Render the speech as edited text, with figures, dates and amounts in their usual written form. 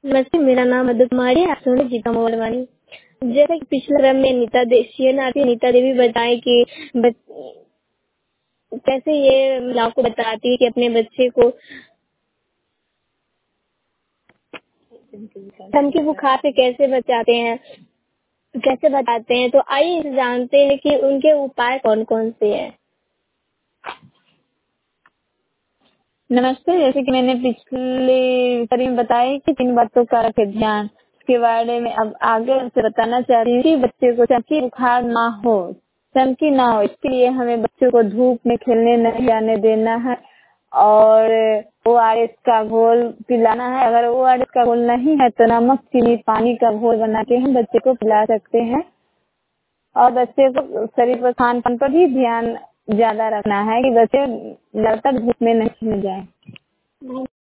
नमस्ते, मेरा नाम मधु कुमारी है। आप सुन रहे गीता मोहलवानी। जैसा कि पिछले क्रम में नीता देवी बताए कि कैसे ये महिलाओं को बताती है कि अपने बच्चे को धमकी बुखार से कैसे बताते हैं। तो आइए जानते हैं कि उनके उपाय कौन कौन से हैं। नमस्ते। जैसे कि मैंने पिछले कड़ी में बताया कि 3 बातों का रखे ध्यान, इसके बारे में अब आगे उनसे बताना चाहती हूँ कि बच्चे को चमकी बुखार चमकी ना हो, इसके लिए हमें बच्चों को धूप में खेलने नहीं जाने देना है और ORS का घोल पिलाना है। अगर ORS का घोल नहीं है तो नमक चीनी पानी का घोल बना के हम बच्चे को पिला सकते हैं। और बच्चे को शरीर पर खान पान पर भी ध्यान ज्यादा रखना है कि बच्चे लगातार धूप में नहीं जाए।